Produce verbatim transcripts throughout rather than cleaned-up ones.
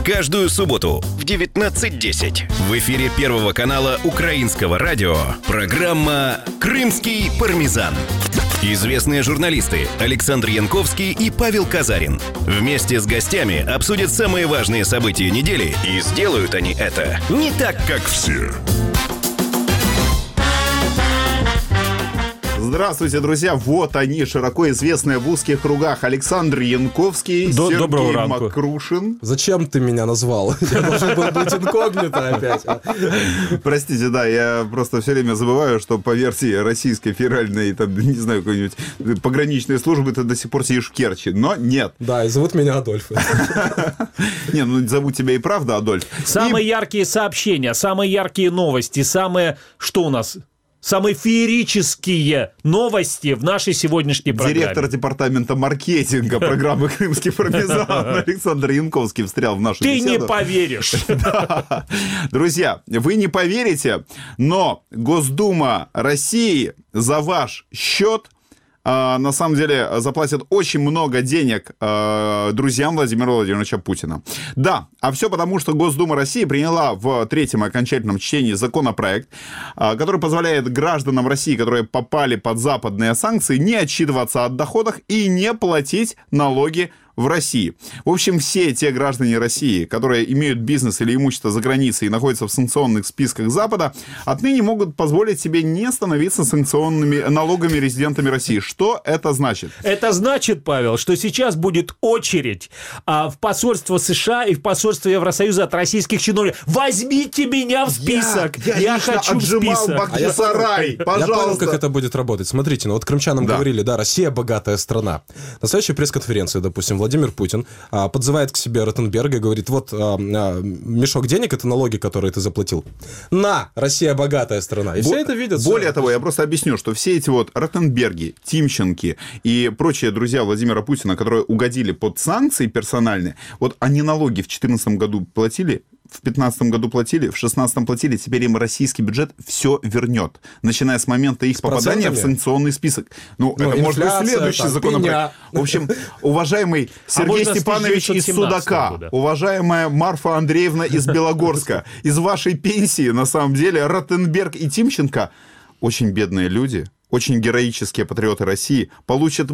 Каждую субботу в девятнадцать десять в эфире Первого канала Украинского радио программа «Крымский пармезан». Известные журналисты Александр Янковский и Павел Казарин вместе с гостями обсудят самые важные события недели, и сделают они это не так, как все. Здравствуйте, друзья! Вот они, широко известные в узких кругах Александр Янковский, До- Сергей Макрушин. Зачем ты меня назвал? Я должен был быть инкогнито опять. Простите, да, я просто все время забываю, что по версии российской федеральной, там, не знаю, какой-нибудь пограничной службы ты до сих пор сидишь в Керчи, но нет. Да, и зовут меня Адольф. Не, ну зовут тебя и правда Адольф. Самые яркие сообщения, самые яркие новости, самые... Что у нас... Самые феерические новости в нашей сегодняшней программе. Директор департамента маркетинга программы «Крымский пармезан» Александр Янковский встрял в нашу Ты беседу. не поверишь. Да. Друзья, вы не поверите, но Госдума России за ваш счет Uh, на самом деле заплатят очень много денег uh, друзьям Владимира Владимировича Путина. Да, а все потому, что Госдума России приняла в третьем окончательном чтении законопроект, uh, который позволяет гражданам России, которые попали под западные санкции, не отчитываться о доходах и не платить налоги в России. В общем, все те граждане России, которые имеют бизнес или имущество за границей и находятся в санкционных списках Запада, отныне могут позволить себе не становиться санкционными налоговыми резидентами России. Что это значит? Это значит, Павел, что сейчас будет очередь а, в посольство США и в посольство Евросоюза от российских чиновников. Возьмите меня в список! Я, я, я хочу в список! Бахчисарай, а я понял, как пожалуйста! это будет работать. Смотрите, ну вот крымчанам Да. говорили, да, Россия богатая страна. На следующей пресс-конференции, допустим, Владимир Путин а, подзывает к себе Ротенберга и говорит, вот а, а, мешок денег, это налоги, которые ты заплатил. На, Россия богатая страна. И Бо- все это видят. Более все. того, я просто объясню, что все эти вот Ротенберги, Тимченки и прочие друзья Владимира Путина, которые угодили под санкции персональные, вот они налоги в две тысячи четырнадцатом году платили, в две тысячи пятнадцатом году платили, в две тысячи шестнадцатом платили, теперь им российский бюджет все вернет, начиная с момента их С попадания процентами? в санкционный список. Ну, Ну, это может быть инфляция, следующий там, законопроект. пеня. В общем, уважаемый Сергей можно с Степанович из тысяча девятьсот семнадцатого Судака, года. уважаемая Марфа Андреевна из Белогорска, из вашей пенсии, на самом деле, Ротенберг и Тимченко, очень бедные люди, очень героические патриоты России, получат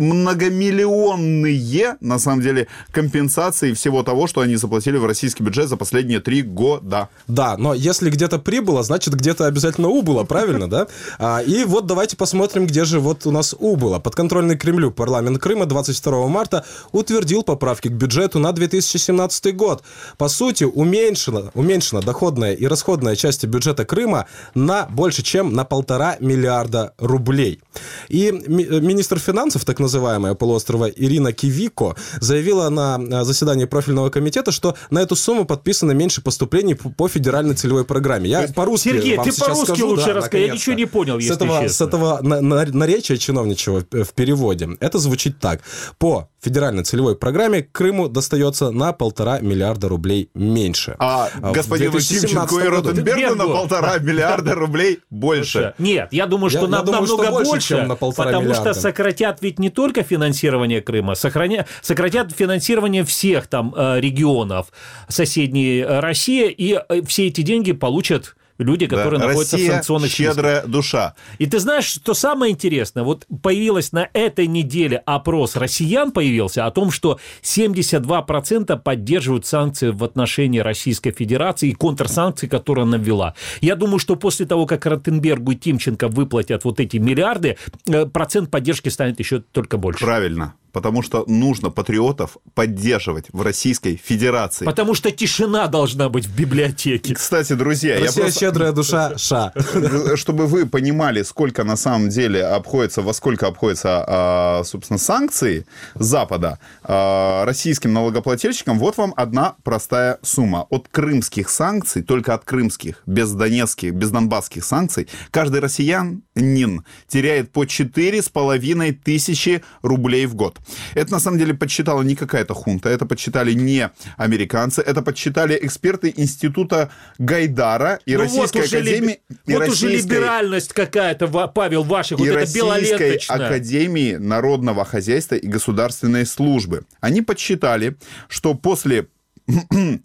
многомиллионные, на самом деле, компенсации всего того, что они заплатили в российский бюджет за последние три года. Да, но если где-то прибыло, значит, где-то обязательно убыло, правильно, да? А, и вот давайте посмотрим, где же вот у нас убыло. Подконтрольный Кремлю парламент Крыма двадцать второго марта утвердил поправки к бюджету на две тысячи семнадцатый год. По сути, уменьшена, уменьшена доходная и расходная части бюджета Крыма на больше, чем на полтора миллиарда рублей. И ми- министр финансов, так называемая полуострова Ирина Кивико, заявила на заседании профильного комитета, что на эту сумму подписано меньше поступлений по, по федеральной целевой программе. Я по-русски Сергей, вам ты сейчас по-русски скажу, лучше да, расскажи. Я наконец-то. ничего не понял, с если этого, честно. С этого на- на- наречия чиновничьего в переводе это звучит так. По федеральной целевой программе Крыму достается на полтора миллиарда рублей меньше. А, в господину две тысячи семнадцатом Тимченко и году. Ротенбергу на Году. полтора миллиарда рублей больше. Нет, я думаю, что Я- на- я думаю, что намного больше, больше, чем на полтора потому миллиарда. что сократят ведь не только финансирование Крыма, сохраня- сократят финансирование всех там э, регионов соседней э, России, и э, все эти деньги получат люди, которые Да, находятся Россия в санкционных списках. щедрая душа. И ты знаешь, что самое интересное? Вот появилась на этой неделе опрос россиян появился о том, что семьдесят два процента поддерживают санкции в отношении Российской Федерации и контрсанкции, которые она ввела. Я думаю, что после того, как Ротенбергу и Тимченко выплатят вот эти миллиарды, э, процент поддержки станет еще только больше. Правильно. Потому что нужно патриотов поддерживать в Российской Федерации. Потому что тишина должна быть в библиотеке. Кстати, друзья, я Россия просто... щедрая душа, ша. Чтобы вы понимали, сколько на самом деле обходится, во сколько обходятся, а, собственно, санкции Запада а, российским налогоплательщикам, вот вам одна простая сумма. От крымских санкций, только от крымских, без донецких, без донбасских санкций, каждый россиянин теряет по четыре с половиной тысячи рублей в год. Это, на самом деле, подсчитала не какая-то хунта, это подсчитали не американцы, это подсчитали эксперты Института Гайдара и Ну Российской вот уже Академии... ли- и вот уже Российской- либеральность какая-то, Ва- Павел, ваших, вот и это Российской белоленточная. Академии Народного Хозяйства и Государственной Службы. Они подсчитали, что после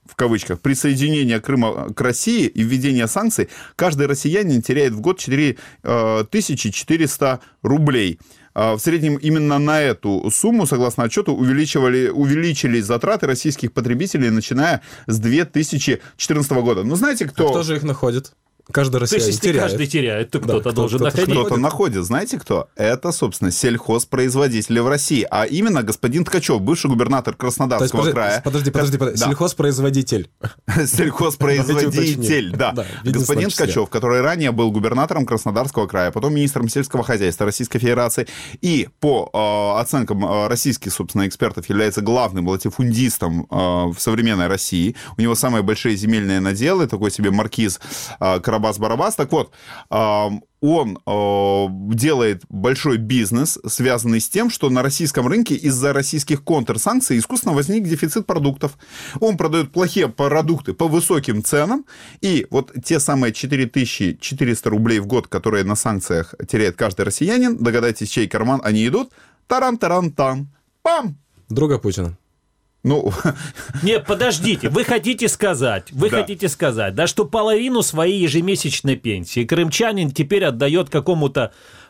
в кавычках, присоединения Крыма к России и введения санкций, каждый россиянин теряет в год четыре тысячи четыреста рублей. В среднем именно на эту сумму, согласно отчету, увеличивали, увеличились затраты российских потребителей, начиная с две тысячи четырнадцатого года. Ну, знаете, кто... А кто же их находит? Каждый россиянин То есть, если теряет. каждый теряет, то кто-то Да, должен кто-то находить. Кто-то находит. Знаете кто? Это, собственно, сельхозпроизводители в России. А именно господин Ткачев, бывший губернатор Краснодарского То есть, края. Подожди, подожди, подожди. Да. Сельхозпроизводитель. Сельхозпроизводитель, да. Да, видно, Господин в том числе. Ткачев, который ранее был губернатором Краснодарского края, потом министром сельского хозяйства Российской Федерации, и по э, оценкам э, российских, собственно, экспертов, является главным латифундистом э, в современной России. У него самые большие земельные наделы, такой себе маркиз э, Карабас-Барабас. Так вот, э, он э, делает большой бизнес, связанный с тем, что на российском рынке из-за российских контрсанкций искусственно возник дефицит продуктов. Он продает плохие продукты по высоким ценам, и вот те самые четыре тысячи четыреста рублей в год, которые на санкциях теряет каждый россиянин, догадайтесь, в чей карман они идут, таран-таран-тан, пам! Друга Путина. Ну, Нет, подождите, вы хотите сказать, вы Да. хотите сказать, да, что половину своей ежемесячной пенсии крымчанин теперь отдает какому-то,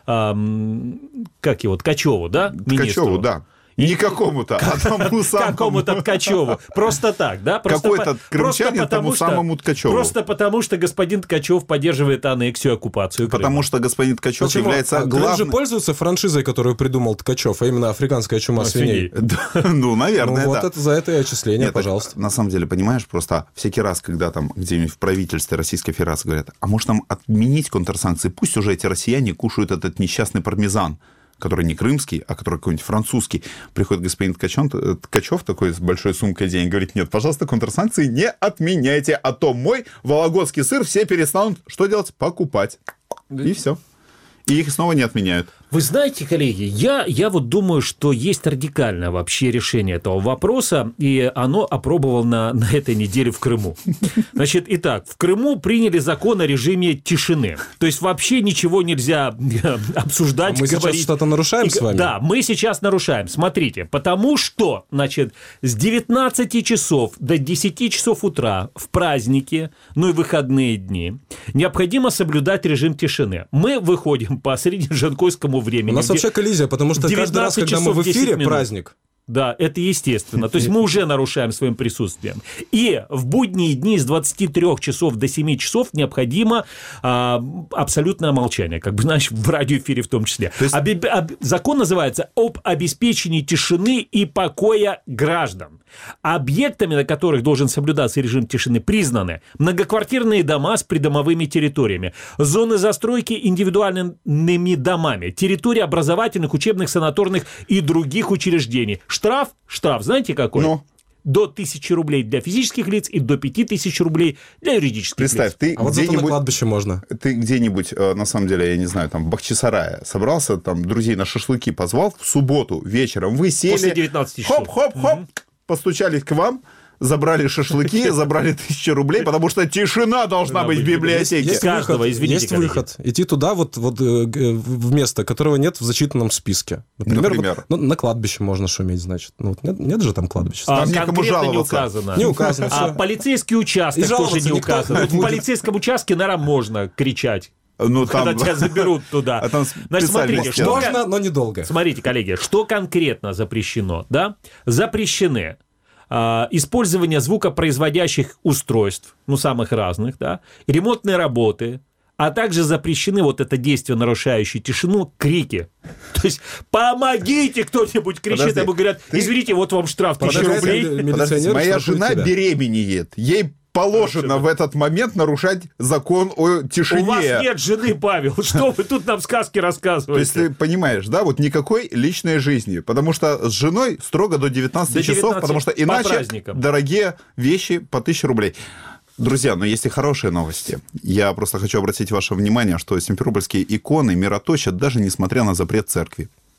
ам, как его, Ткачеву, да, министру? Ткачеву, да. Не какому-то, а тому самому. Какому-то Ткачеву. Просто так, да? Просто Какой-то по- крымчанин просто потому тому что- самому Ткачеву. Просто потому, что господин Ткачев поддерживает аннексию, оккупацию Крыма. Потому что господин Ткачев Почему? является А Крым же главным... пользуется франшизой, которую придумал Ткачев, а именно африканская чума свиней. свиней. Да, Ну, Ну, наверное, вот да. это за это и отчисление, Нет, так, пожалуйста. на самом деле, понимаешь, просто всякий раз, когда там где-нибудь в правительстве Российской Федерации говорят, а может нам отменить контрсанкции, пусть уже эти россияне кушают этот несчастный пармезан, который не крымский, а который какой-нибудь французский. Приходит господин Ткачев, Ткачев такой с большой сумкой денег, говорит, нет, пожалуйста, контрсанкции не отменяйте, а то мой вологодский сыр все перестанут что делать? Покупать. И все. И их снова не отменяют. Вы знаете, коллеги, я, я вот думаю, что есть радикальное вообще решение этого вопроса, и оно опробовал на, на этой неделе в Крыму. Значит, итак, в Крыму приняли закон о режиме тишины. То есть вообще ничего нельзя обсуждать, Мы сейчас говорить. что-то нарушаем И- с вами? Да, мы сейчас нарушаем. Смотрите, потому что, значит, с девятнадцати часов до десяти часов утра в праздники, ну и выходные дни, необходимо соблюдать режим тишины. Мы выходим по среднежанкойскому времени. У нас где- вообще коллизия, потому что каждый раз, девятнадцать когда мы часов в десять эфире, минут. праздник. Да, это естественно. То есть мы уже нарушаем своим присутствием. И в будние дни с двадцати трёх часов до семи часов необходимо а, абсолютное молчание, как бы, знаешь, в радиоэфире в том числе. То есть- Обе- об- Закон называется «Об обеспечении тишины и покоя граждан». Объектами, на которых должен соблюдаться режим тишины, признаны многоквартирные дома с придомовыми территориями, зоны застройки индивидуальными домами, территории образовательных, учебных, санаторных и других учреждений. Штраф, штраф, знаете какой? Ну? До тысячи рублей для физических лиц и до пяти тысяч рублей для юридических Представь, лиц. ты А вот зато на где-нибудь... кладбище можно. Ты где-нибудь, э, на самом деле, я не знаю, там, в Бахчисарае собрался, там, друзей на шашлыки позвал в субботу вечером, вы сели... После девятнадцати часов. Хоп-хоп-хоп, постучались к вам, забрали шашлыки, забрали тысячу рублей, потому что тишина должна быть в библиотеке. Есть каждого, выход, извините, есть коллеги. выход. Идти туда вот, вот э, г- в место, которого нет в зачитанном списке. Например, Например? вот, ну, на кладбище можно шуметь, значит. Ну, вот нет, нет же там кладбища. А, Там некому конкретно не жаловаться. указано. Не указано, А всё. полицейский участок И тоже жаловаться не никто указан. не Вот в будет. полицейском участке, наверное, можно кричать, Ну, когда там... тебя заберут туда. А там Значит, смотрите, специальные что... Можно, но недолго. Смотрите, коллеги, что конкретно запрещено, да? Запрещены а, использование звукопроизводящих устройств, ну, самых разных, да, ремонтные работы, а также запрещены вот это действие, нарушающее тишину, крики. То есть, помогите, кто-нибудь кричит, Подожди, ему говорят, ты- извините, вот вам штраф тысяча Подожди, рублей. милиционер Подождите, моя штрафует жена тебя. беременеет, ей положено в этот момент нарушать закон о тишине. У вас нет жены, Павел, что вы тут нам сказки То есть рассказываете? ты понимаешь, да, вот никакой личной жизни, потому что с женой строго до девятнадцати До часов, девятнадцати, потому что по иначе праздникам. дорогие вещи по тысяче рублей. Друзья, но есть и хорошие новости. Я просто хочу обратить ваше внимание, что симферопольские иконы мироточат, даже несмотря на запрет церкви.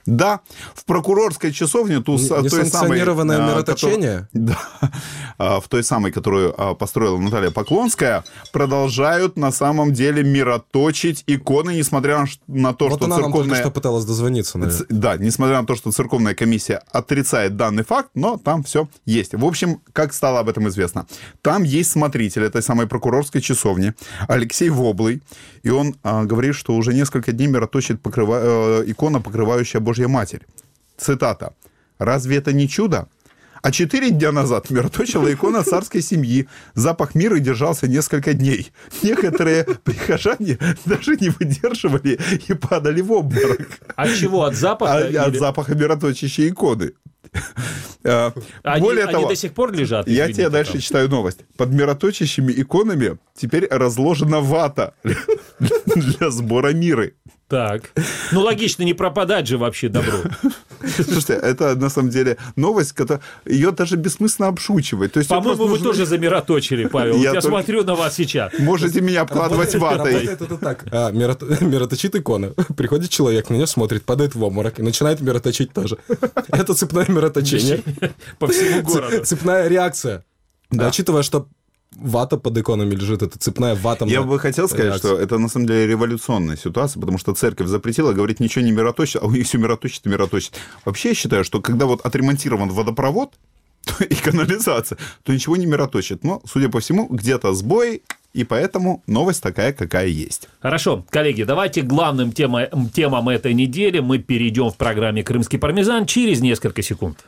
Да, в прокурорской часовне, ту, той самой... Несанкционированное мироточение? Который, да, в той самой, которую построила Наталья Поклонская, продолжают на самом деле мироточить иконы, несмотря на то, вот что она церковная... нам только что пыталась дозвониться, наверное. Да, несмотря на то, что церковная комиссия отрицает данный факт, но там все есть. В общем, как стало об этом известно? Там есть смотритель этой самой прокурорской часовни, Алексей Воблый, и он а, говорит, что уже несколько дней мироточит покрыва... э, икона, покрывающая Божья Матерь. Цитата. «Разве это не чудо? А четыре дня назад мироточила икона царской семьи. Запах мира держался несколько дней. Некоторые прихожане даже не выдерживали и падали в обморок». От чего? От запаха? А, или... От запаха мироточащей иконы. Они, Более они того, до сих пор лежат? Я тебе дальше там. читаю новость. Под мироточащими иконами теперь разложена вата для сбора миры. Так. Ну, логично, не пропадать же вообще добро. Слушайте, это на самом деле новость, которая... ее даже бессмысленно обшучивать. То есть По-моему, вы нужно... тоже замироточили, Павел. Я, я только... смотрю на вас сейчас. Можете меня обкладывать ватой. Работает это так. А, мирот... Мироточит икона. Приходит человек, на нее смотрит, падает в обморок и начинает мироточить тоже. Это цепное мироточение. По всему городу. Цепная реакция. Учитывая, что вата под иконами лежит, это цепная вата. Я бы хотел сказать, реакция. что это на самом деле революционная ситуация, потому что церковь запретила, говорит, ничего не мироточит, а у них все мироточит и мироточит. Вообще я считаю, что когда вот отремонтирован водопровод и канализация, то ничего не мироточит. Но, судя по всему, где-то сбой, и поэтому новость такая, какая есть. Хорошо, коллеги, давайте к главным темам, темам этой недели мы перейдем в программе «Крымский пармезан» через несколько секунд.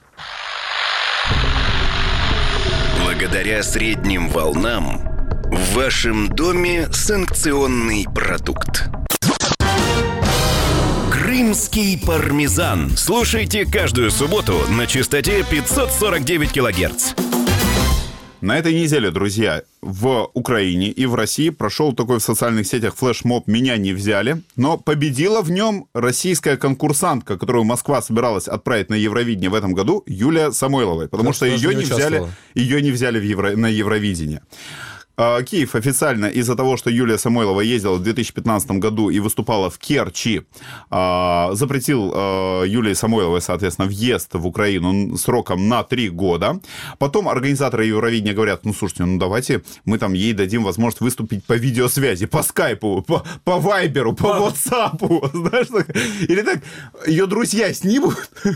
Благодаря средним волнам в вашем доме санкционный продукт. Крымский пармезан. Слушайте каждую субботу на частоте пятьсот сорок девять килогерц. На этой неделе, друзья, в Украине и в России прошел такой в социальных сетях флешмоб «Меня не взяли», но победила в нем российская конкурсантка, которую Москва собиралась отправить на Евровидение в этом году, Юлия Самойлова, потому что ее не, взяли, ее не взяли в Евро, на Евровидение. Киев официально из-за того, что Юлия Самойлова ездила в две тысячи пятнадцатом году и выступала в Керчи, запретил Юлии Самойловой, соответственно, въезд в Украину сроком на три года. Потом организаторы Евровидения говорят, ну, слушайте, ну, давайте мы там ей дадим возможность выступить по видеосвязи, по скайпу, по, по вайберу, по ватсапу, знаешь, или так, ее друзья снимут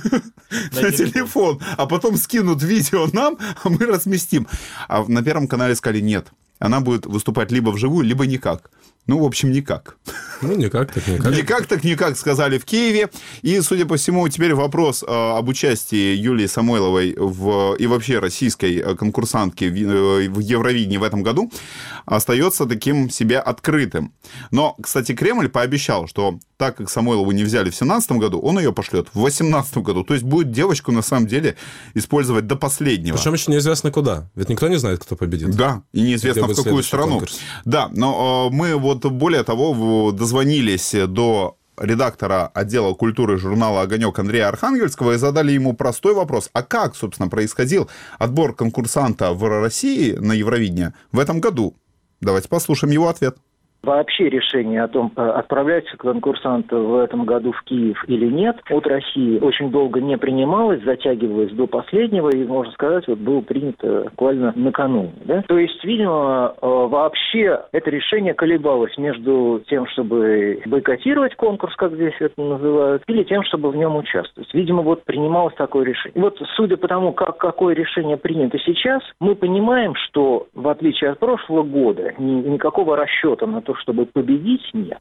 на телефон, а потом скинут видео нам, а мы разместим. А на Первом канале сказали, нет. Она будет выступать либо вживую, либо никак. Ну, в общем, никак. Ну, никак так никак. Никак так никак, сказали в Киеве. И, судя по всему, теперь вопрос об участии Юлии Самойловой в, и вообще российской конкурсантки в, в Евровидении в этом году остается таким себе открытым. Но, кстати, Кремль пообещал, что так как Самойлову не взяли в две тысячи семнадцатом году, он ее пошлет в две тысячи восемнадцатом году. То есть будет девочку, на самом деле, использовать до последнего. Причем еще неизвестно куда. Ведь никто не знает, кто победит. Да, и неизвестно в какую страну. Конкурс. Да, но э, мы вот более того дозвонились до редактора отдела культуры журнала «Огонек» Андрея Архангельского и задали ему простой вопрос. А как, собственно, происходил отбор конкурсанта в России на Евровидение в этом году? Давайте послушаем его ответ. Вообще решение о том, отправляется конкурсант в этом году в Киев или нет, от России очень долго не принималось, затягивалось до последнего, и, можно сказать, вот было принято буквально накануне. Да? То есть, видимо, вообще это решение колебалось между тем, чтобы бойкотировать конкурс, как здесь это называют, или тем, чтобы в нем участвовать. Видимо, вот принималось такое решение. И вот, судя по тому, как, какое решение принято сейчас, мы понимаем, что, в отличие от прошлого года, ни, никакого расчета на то, чтобы победить, нет.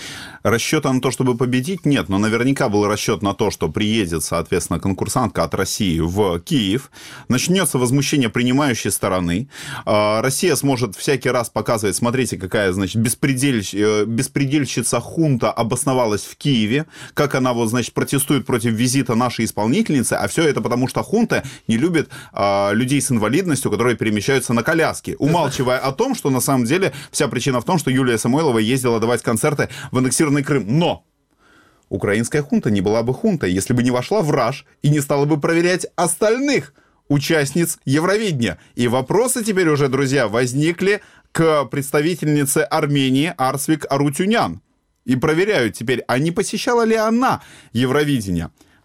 Расчета на то, чтобы победить, нет, но наверняка был расчет на то, что приедет, соответственно, конкурсантка от России в Киев, начнется возмущение принимающей стороны, Россия сможет всякий раз показывать, смотрите, какая, значит, беспредельщ... беспредельщица хунта обосновалась в Киеве, как она, вот, значит, протестует против визита нашей исполнительницы, а все это потому, что хунта не любит а, людей с инвалидностью, которые перемещаются на коляске, умалчивая о том, что на самом деле вся причина в том, что Юлия Самойлова ездила давать концерты в аннексированный Крым. Но украинская хунта не была бы хунтой, если бы не вошла в раж и не стала бы проверять остальных участниц Евровидения. И вопросы теперь уже, друзья, возникли к представительнице Армении Арсвик Арутюнян. И проверяют теперь, а не посещала ли она Евровидение.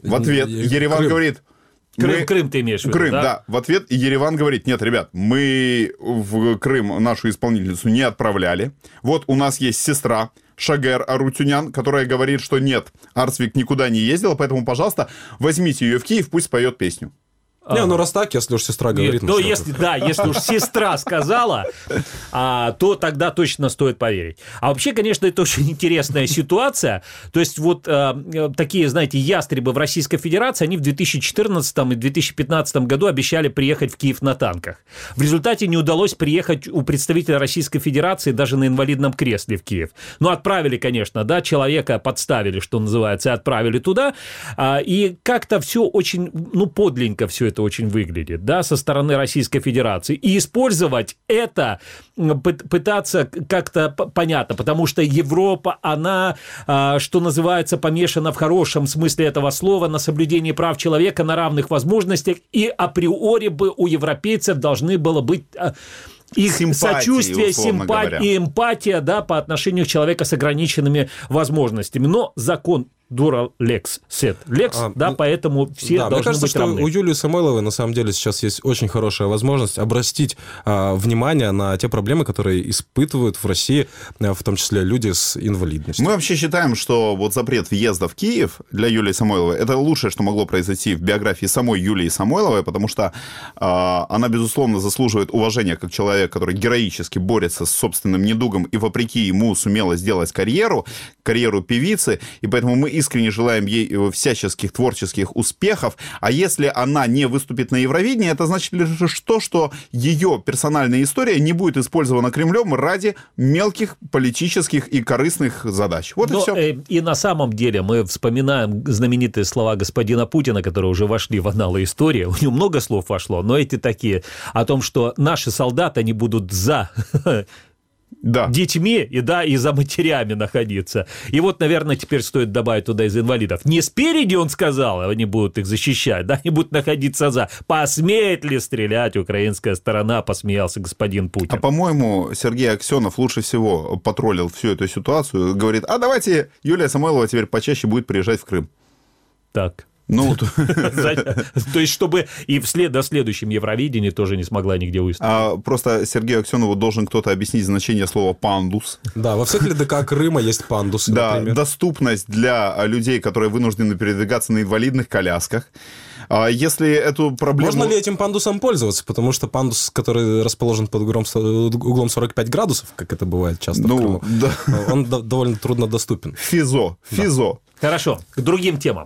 В ответ Ереван Крым. говорит... Крым, мы... Крым ты имеешь в виду, Крым, да? да. В ответ Ереван говорит, нет, ребят, мы в Крым нашу исполнительницу не отправляли. Вот у нас есть сестра Шагер Арутюнян, которая говорит, что нет, Арцвик никуда не ездила, поэтому, пожалуйста, возьмите ее в Киев, пусть поет песню. Не, ну раз так, если уж сестра говорит... Нет, ну, что если, это? да, если уж сестра сказала, а, то тогда точно стоит поверить. А вообще, конечно, это очень интересная ситуация. То есть вот а, такие, знаете, ястребы в Российской Федерации, они в две тысячи четырнадцатом и две тысячи пятнадцатом году обещали приехать в Киев на танках. В результате не удалось приехать у представителя Российской Федерации даже на инвалидном кресле в Киев. Ну, отправили, конечно, да, человека подставили, что называется, и отправили туда. А, и как-то все очень, ну, подленько все это очень выглядит, да, со стороны Российской Федерации. И использовать это, пытаться как-то понятно, потому что Европа, она, что называется, помешана в хорошем смысле этого слова на соблюдении прав человека, на равных возможностях, и априори бы у европейцев должны было быть... их симпатии, сочувствие, симпатия и эмпатия, да, по отношению к человеку с ограниченными возможностями. Но закон дура лекс сет лекс, а, да, поэтому все да, должны мне кажется, быть что равны. У Юлии Самойловой, на самом деле, сейчас есть очень хорошая возможность обратить а, внимание на те проблемы, которые испытывают в России, а, в том числе люди с инвалидностью. Мы вообще считаем, что вот запрет въезда в Киев для Юлии Самойловой — это лучшее, что могло произойти в биографии самой Юлии Самойловой, потому что а, она, безусловно, заслуживает уважения как человек, который героически борется с собственным недугом и, вопреки ему, сумела сделать карьеру, карьеру певицы, и поэтому мы искренне желаем ей всяческих творческих успехов. А если она не выступит на Евровидении, это значит лишь то, что ее персональная история не будет использована Кремлем ради мелких политических и корыстных задач. Вот Но, и все. Э, и на самом деле мы вспоминаем знаменитые слова господина Путина, которые уже вошли в анналы истории. У него много слов вошло, но эти такие о том, что наши солдаты, они будут за... Да. детьми и, да, и за матерями находиться. И вот, наверное, теперь стоит добавить туда из инвалидов. Не спереди, он сказал, они будут их защищать, да, они будут находиться за. Посмеет ли стрелять украинская сторона, посмеялся господин Путин. А, по-моему, Сергей Аксенов лучше всего потроллил всю эту ситуацию. Говорит, а давайте Юлия Самойлова теперь почаще будет приезжать в Крым. Так. Ну, то есть, чтобы и вслед до следующем Евровидении тоже не смогла нигде выступить. А просто Сергею Аксенову должен кто-то объяснить значение слова «пандус». Да, во всех ЛДК Крыма есть пандусы, да, например. доступность для людей, которые вынуждены передвигаться на инвалидных колясках. Если эту проблему... Можно ли этим пандусом пользоваться? Потому что пандус, который расположен под углом, углом сорок пять градусов, как это бывает часто ну, в Крыму, да. он довольно трудно доступен. Физо, физо. Да. Хорошо, к другим темам.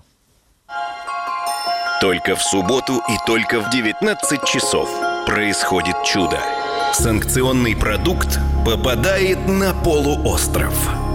Только в субботу и только в девятнадцать часов происходит чудо. Санкционный продукт попадает на полуостров.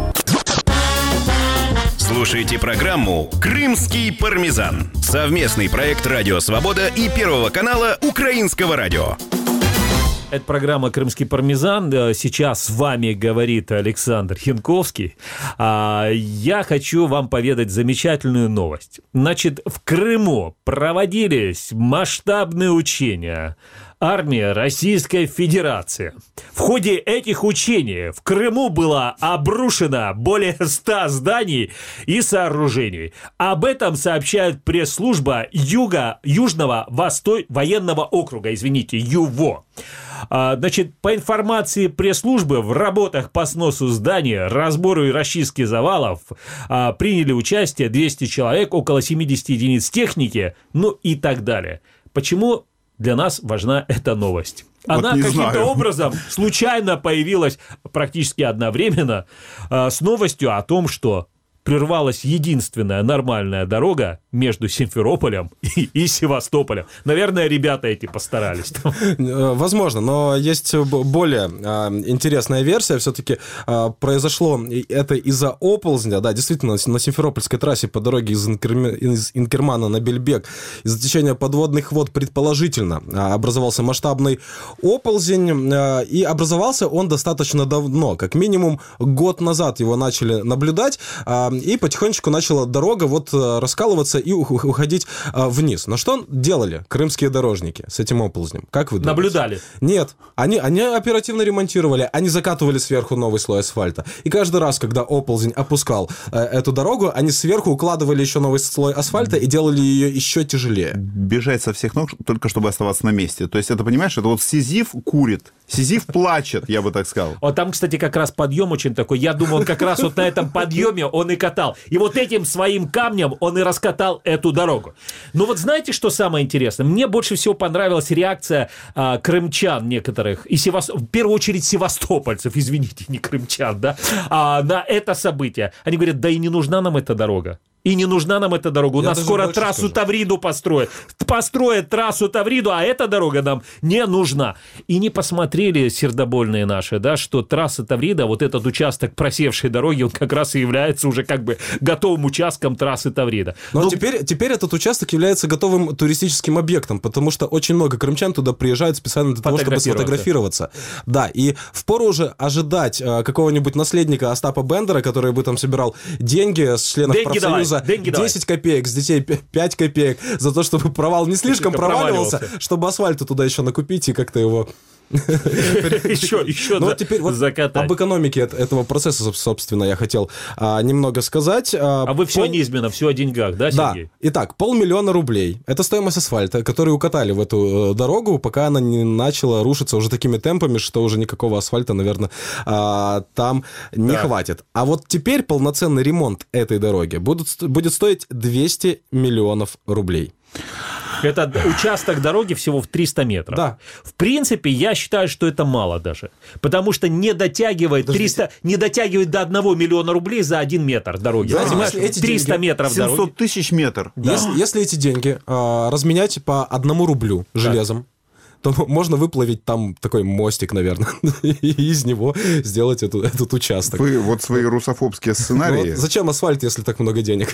Слушайте программу «Крымский пармезан». Совместный проект «Радио Свобода» и Первого канала Украинского радио. Это программа «Крымский пармезан». Сейчас с вами говорит Александр Янковский. Я хочу вам поведать замечательную новость. Значит, в Крыму проводились масштабные учения армии Российской Федерации. В ходе этих учений в Крыму было обрушено более ста зданий и сооружений. Об этом сообщает пресс-служба Юга, Южного Восто... военного округа, извините, ЮВО. Значит, по информации пресс-службы, в работах по сносу зданий, разбору и расчистке завалов приняли участие двести человек, около семьдесят единиц техники, ну и так далее. Почему для нас важна эта новость? Она вот каким-то знаю. образом случайно появилась практически одновременно с новостью о том, что прервалась единственная нормальная дорога между Симферополем и, и Севастополем. Наверное, ребята эти постарались. Возможно, но есть более интересная версия. Все-таки произошло это из-за оползня. Да, действительно, на Симферопольской трассе по дороге из, Инкерм... из Инкермана на Бельбек из-за течения подводных вод предположительно образовался масштабный оползень. И образовался он достаточно давно. Как минимум год назад его начали наблюдать. и потихонечку начала дорога вот раскалываться и уходить вниз. Но что делали крымские дорожники с этим оползнем? Как вы думаете? Наблюдали? Нет. Они, они оперативно ремонтировали, они закатывали сверху новый слой асфальта. И каждый раз, когда оползень опускал э, эту дорогу, они сверху укладывали еще новый слой асфальта и делали ее еще тяжелее. Бежать со всех ног, только чтобы оставаться на месте. То есть это, понимаешь, это вот Сизиф курит, Сизиф плачет, я бы так сказал. Вот там, кстати, как раз подъем очень такой. Я думаю, он как раз вот на этом подъеме он и катал. И вот этим своим камнем он и раскатал эту дорогу. Но вот знаете, что самое интересное? Мне больше всего понравилась реакция а, крымчан некоторых, и Севаст... в первую очередь севастопольцев, извините, не крымчан, да, а, на это событие. Они говорят, да и не нужна нам эта дорога. И не нужна нам эта дорога. У Я нас скоро трассу скажу. Тавриду построят. Построят трассу Тавриду, а эта дорога нам не нужна. И не посмотрели сердобольные наши, да, что трасса Таврида, вот этот участок просевшей дороги, он как раз и является уже как бы готовым участком трассы Таврида. Но Ну, теперь, теперь этот участок является готовым туристическим объектом, потому что очень много крымчан туда приезжают специально для того, чтобы сфотографироваться. Да, и впору уже ожидать э, какого-нибудь наследника Остапа Бендера, который бы там собирал деньги с членов Деньги профсоюза, Деньги десять копеек, с детей пять копеек, за то, чтобы провал не слишком проваливался, проваливался. чтобы асфальта туда еще накупить и как-то его... еще, еще Ну, за- теперь вот закатать. об экономике эт- этого процесса, собственно, я хотел а, немного сказать. А, А вы все пол- низменно, все о деньгах, да, Да. Сергей? Итак, полмиллиона рублей. Это стоимость асфальта, который укатали в эту э, дорогу, пока она не начала рушиться уже такими темпами, что уже никакого асфальта, наверное, а, там не Так. хватит. А вот теперь полноценный ремонт этой дороги будут, сто- будет стоить двести миллионов рублей. Это участок дороги всего в триста метров. Да. В принципе, я считаю, что это мало даже. Потому что не дотягивает, триста, не дотягивает до одного миллиона рублей за один метр дороги. Знаете, Понимаешь? если эти триста деньги- метров дороги. семьсот тысяч метр. Если, если эти деньги а, разменять по одному рублю железом, то можно выплавить там такой мостик, наверное, и из него сделать эту, этот участок. Вы вот свои русофобские Ну, сценарии... вот зачем асфальт, если так много денег?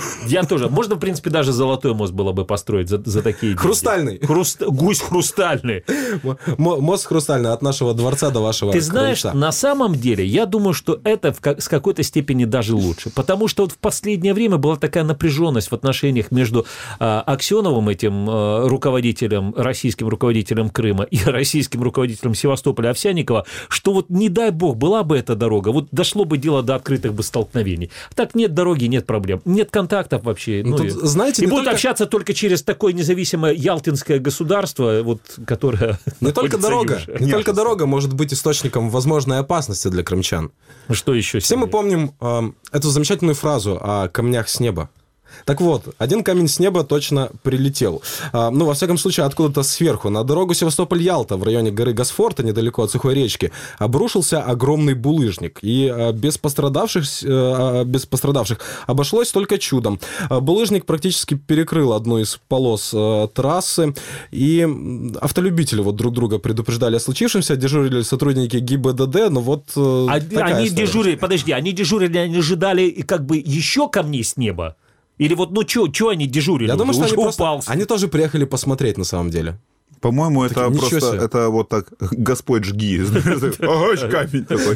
Я тоже. Можно, в принципе, даже золотой мост было бы построить за, за такие деньги. Хрустальный. Хруст- Гусь хрустальный. М- мост хрустальный от нашего дворца до вашего Ты знаешь, крыльца. на самом деле, я думаю, что это в как- с какой-то степени даже лучше. Потому что вот в последнее время была такая напряженность в отношениях между а, Аксеновым, этим а, руководителем, российским руководителем Крыма, и российским руководителем Севастополя Овсянникова, что вот не дай бог, была бы эта дорога, вот дошло бы дело до открытых бы столкновений. Так нет дороги, нет проблем, нет контактов вообще. Ну, Ну, тут, и знаете, и не будут только- общаться только через такое независимое ялтинское государство, вот, которое... Не только находится дорога, юже. не только Княжество. дорога может быть источником возможной опасности для крымчан. Что еще? Все мы Сергей? помним э, эту замечательную фразу о камнях с неба. Так вот, один камень с неба точно прилетел. А, ну, во всяком случае, откуда-то сверху. На дорогу Севастополь-Ялта в районе горы Госфорта, недалеко от Сухой речки, обрушился огромный булыжник. И а, без пострадавших, а, без пострадавших обошлось только чудом. А, булыжник практически перекрыл одну из полос а, трассы. И м, автолюбители вот друг друга предупреждали о случившемся. Дежурили сотрудники ГИБДД, но вот э, А- такая они история. дежурили, подожди, они дежурили, они ожидали и как бы еще камней с неба? Или вот, ну, что они дежурили? Я думаю, что Уже они, просто, упал. они тоже приехали посмотреть на самом деле. По-моему, это ничего просто, себе. это вот так, Господь жги. Ага, камень такой.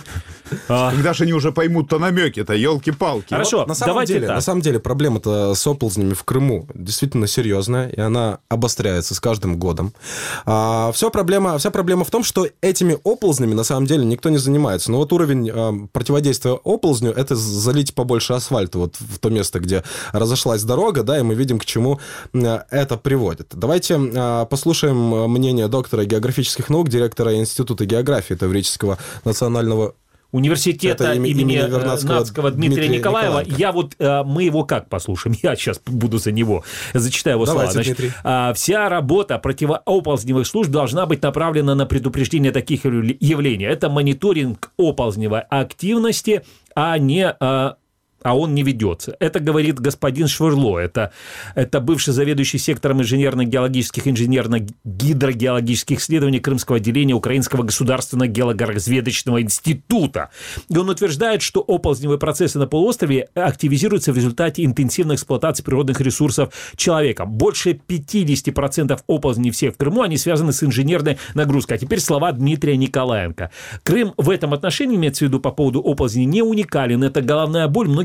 А. Когда же они уже поймут-то намеки-то, елки-палки. Хорошо, На самом, давайте деле, так. на самом деле проблема-то с оползнями в Крыму действительно серьезная, и она обостряется с каждым годом. А, все проблема, вся проблема в том, что этими оползнями на самом деле никто не занимается. Но вот уровень а, противодействия оползню — это залить побольше асфальта вот в то место, где разошлась дорога, да, и мы видим, к чему а, это приводит. Давайте а, послушаем мнение доктора географических наук, директора Института географии Таврического национального Университета Это имя- имени, имени э, Вернадского Нацкого Дмитрия, Дмитрия Николаева. Николаенко. Я вот, э, мы его как послушаем? Я сейчас буду за него. Зачитаю его Давайте, слова. Значит, Дмитрий. а, вся работа противооползневых служб должна быть направлена на предупреждение таких явлений. Это мониторинг оползневой активности, а не... а, а он не ведется. Это говорит господин Швырло. Это, это бывший заведующий сектором инженерно-геологических, инженерно-гидрогеологических исследований Крымского отделения Украинского государственного геологоразведочного института. И он утверждает, что оползневые процессы на полуострове активизируются в результате интенсивной эксплуатации природных ресурсов человеком. Больше пятьдесят процентов оползней всех в Крыму, они связаны с инженерной нагрузкой. А теперь слова Дмитрия Николаенко. Крым в этом отношении, имеется в виду по поводу оползней, не уникален. Это головная боль многих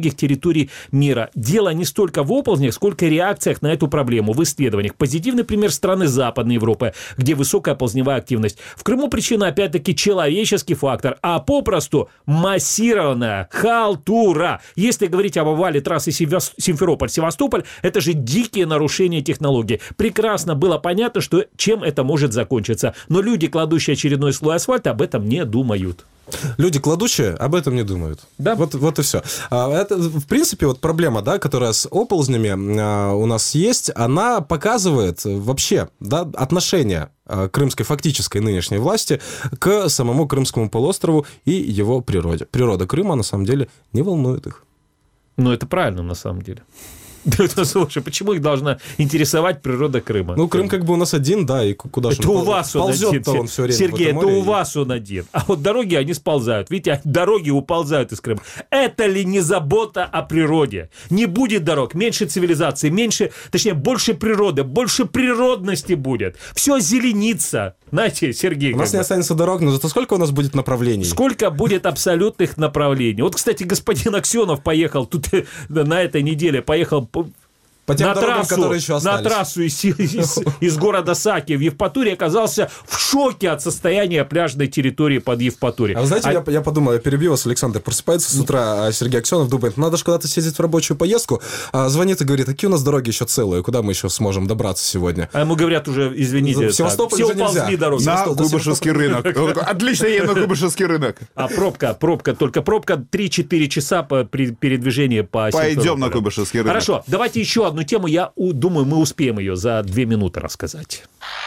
многих территорий мира. Дело не столько в оползнях, сколько реакциях на эту проблему в исследованиях. Позитивный пример страны Западной Европы, где высокая оползневая активность. В Крыму причина, опять-таки, человеческий фактор, а попросту массированная халтура. Если говорить об овале трассы Симферополь-Севастополь, это же дикие нарушения технологий. Прекрасно было понятно, что чем это может закончиться. Но люди, кладущие очередной слой асфальта, об этом не думают. Люди, кладущие, об этом не думают. Да. Вот, вот и все. Это, в принципе, вот проблема, да, которая с оползнями у нас есть, она показывает вообще, да, отношение крымской фактической нынешней власти к самому Крымскому полуострову и его природе. Природа Крыма, на самом деле, не волнует их. Ну, это правильно, на самом деле. Слушай, почему их должна интересовать природа Крыма? Ну, Крым как бы у нас один, да, и куда же это он у вас он один, он все время Сергей, это у вас он один. А вот дороги, они сползают. Видите, дороги уползают из Крыма. Это ли не забота о природе? Не будет дорог, меньше цивилизации, меньше, точнее, больше природы, больше природности будет. Все зеленится. Знаете, Сергей... У нас не останется дорог, но зато сколько у нас будет направлений? Сколько будет абсолютных направлений? Вот, кстати, господин Аксенов поехал тут на этой неделе, поехал... По тем на дорогам, трассу, которые еще остались. На трассу из, из, из города Саки в Евпатории оказался в шоке от состояния пляжной территории под Евпаторией. А вы знаете, а... я, я подумал, я перебью вас, Александр. Просыпается с утра Сергей Аксенов, думает, надо же куда-то съездить в рабочую поездку. А звонит и говорит, какие у нас дороги еще целые, куда мы еще сможем добраться сегодня? А ему говорят уже, извините, в Севастополь все уползли дороги. На Куйбышевский рынок. Отлично, едем на Куйбышевский рынок. А пробка, пробка, только пробка три-четыре часа по передвижении по Симферополю. Пойдем на Куйбышевский рынок. Хорошо, давайте еще одну тему, я у думаю, мы успеем ее за две минуты рассказать.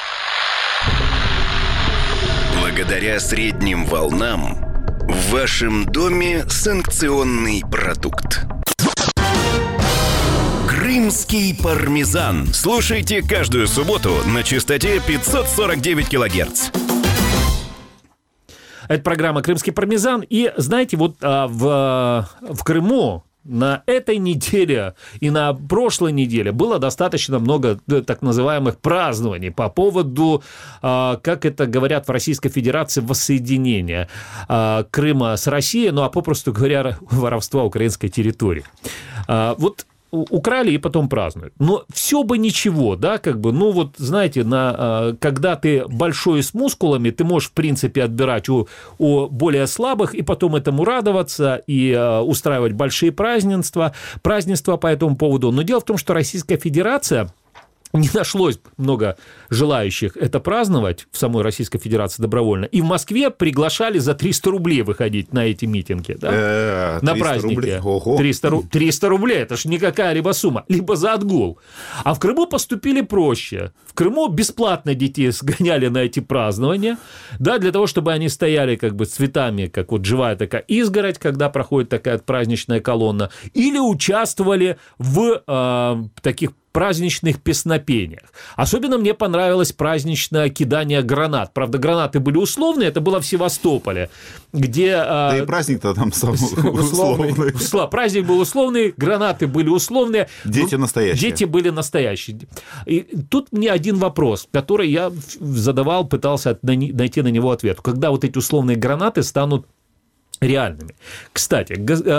Благодаря средним волнам в вашем доме санкционный продукт. Крымский пармезан. Слушайте каждую субботу на частоте пятьсот сорок девять килогерц. Это программа «Крымский пармезан». И, знаете, вот а, в, в Крыму на этой неделе и на прошлой неделе было достаточно много так называемых празднований по поводу, как это говорят в Российской Федерации, воссоединения Крыма с Россией, ну а попросту говоря, воровства украинской территории. Вот украли и потом празднуют. Но все бы ничего, да, как бы, ну вот, знаете, на, когда ты большой с мускулами, ты можешь, в принципе, отбирать у, у более слабых и потом этому радоваться и а, устраивать большие празднества, празднества по этому поводу. Но дело в том, что Российская Федерация... Не нашлось много желающих это праздновать в самой Российской Федерации добровольно. И в Москве приглашали за триста рублей выходить на эти митинги. Да? На праздники. триста рублей. Это ж не какая-либо сумма. Либо за отгул. А в Крыму поступили проще. В Крыму бесплатно детей сгоняли на эти празднования. Да, для того, чтобы они стояли как бы с цветами, как вот живая такая изгородь, когда проходит такая праздничная колонна. Или участвовали в э, таких праздничных песнопениях. Особенно мне понравилось праздничное кидание гранат. Правда, гранаты были условные, это было в Севастополе, где... Да а... и праздник-то там сам условный. условный. Праздник был условный, гранаты были условные. Дети настоящие. Дети были настоящие. И тут мне один вопрос, который я задавал, пытался найти на него ответ. Когда вот эти условные гранаты станут реальными. Кстати,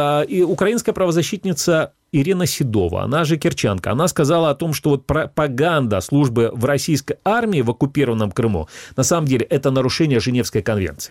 и украинская правозащитница Ирина Седова, она же кирчанка, она сказала о том, что вот пропаганда службы в российской армии в оккупированном Крыму на самом деле это нарушение Женевской конвенции.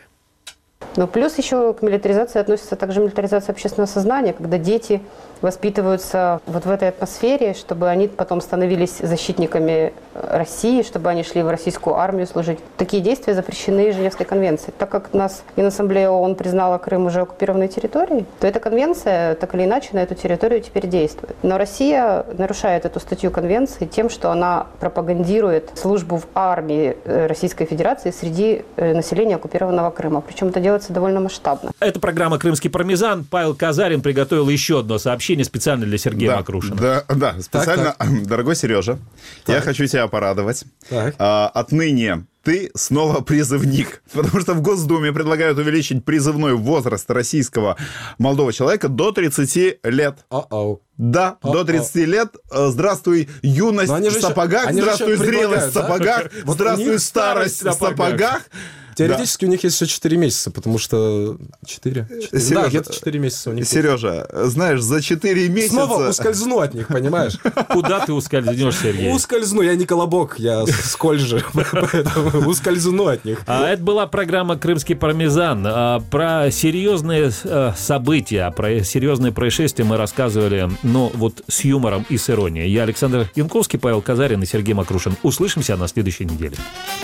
Но плюс еще к милитаризации относится также милитаризация общественного сознания, когда дети воспитываются вот в этой атмосфере, чтобы они потом становились защитниками России, чтобы они шли в российскую армию служить. Такие действия запрещены Женевской конвенцией. Так как у нас Генассамблея ООН признала Крым уже оккупированной территорией, то эта конвенция так или иначе на эту территорию теперь действует. Но Россия нарушает эту статью конвенции тем, что она пропагандирует службу в армии Российской Федерации среди населения оккупированного Крыма. Причем это делается довольно масштабно. Это программа «Крымский пармезан». Павел Казарин приготовил еще одно сообщение специально для Сергея да, Макрушина. Да, да, специально. Так, так. Дорогой Сережа, так. я хочу тебя порадовать. А, отныне ты снова призывник, потому что в Госдуме предлагают увеличить призывной возраст российского молодого человека до тридцати лет. Uh-oh. Да, Uh-oh. до тридцати лет. Здравствуй, юность в сапогах, здравствуй, зрелость в сапогах, здравствуй, старость в сапогах. Теоретически да. у них есть еще четыре месяца, потому что... четыре? четыре. Да, где-то четыре месяца у них. Сережа, есть. Знаешь, за четыре месяца... Снова ускользну от них, понимаешь? Куда ты ускользнешь, Сергей? Ускользну, я не колобок, я сколь же, поэтому ускользну от них. А это была программа «Крымский пармезан». А, про серьезные а, события, про серьезные происшествия мы рассказывали, но вот с юмором и с иронией. Я Александр Янковский, Павел Казарин и Сергей Макрушин. Услышимся на следующей неделе.